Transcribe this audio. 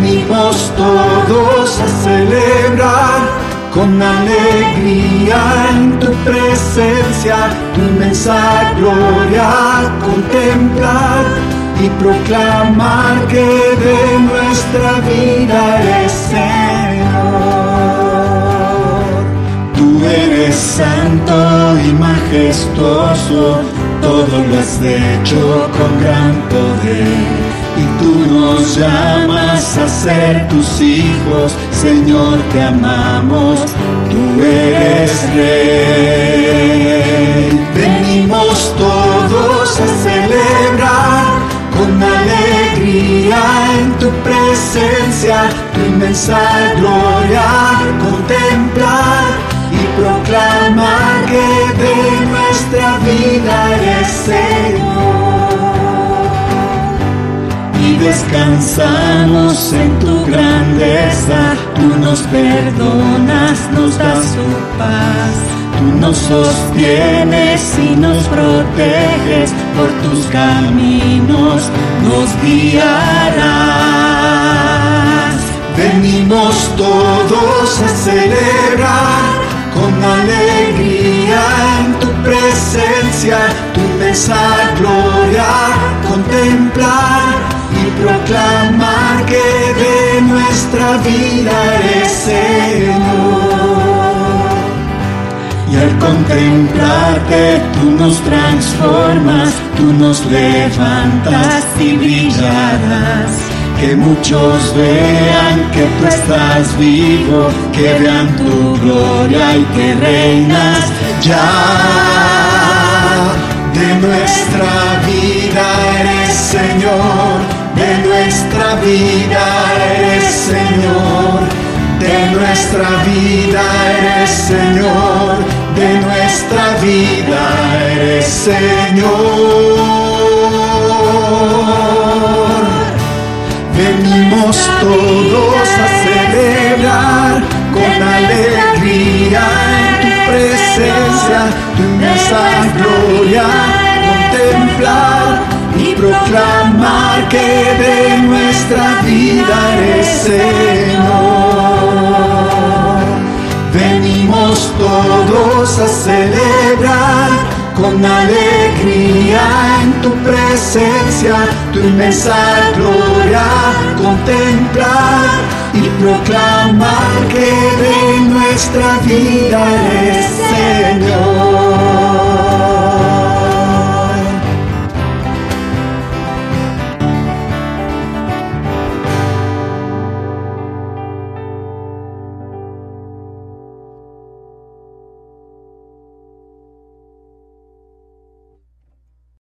Venimos todos a celebrar con alegría en tu presencia, tu inmensa gloria contemplar y proclamar que de nuestra vida eres Señor. Tú eres santo y majestuoso, todo lo has hecho con gran poder. Y tú nos llamas a ser tus hijos, Señor, te amamos, tú eres Rey. Venimos todos a celebrar con alegría en tu presencia, tu inmensa gloria contemplar y proclamar que de nuestra vida eres Señor. Y descansamos en tu grandeza, tú nos perdonas, nos das tu paz, tú nos sostienes y nos proteges, por tus caminos nos guiarás. Venimos todos a celebrar con alegría en tu presencia, tu inmensa gloria contemplar y proclamar que de nuestra vida eres Señor. Y al contemplarte tú nos transformas, tú nos levantas y brillarás. Que muchos vean que tú estás vivo, que vean tu gloria y que reinas ya. De nuestra vida eres Señor, de nuestra vida eres Señor, de nuestra vida eres Señor, de nuestra vida eres Señor. Venimos todos a celebrar con alegría en tu presencia, tu inmensa gloria contemplar y proclamar que de nuestra vida eres Señor. Venimos todos a celebrar con alegría en tu presencia, tu inmensa gloria contemplar y proclamar que de nuestra vida eres Señor.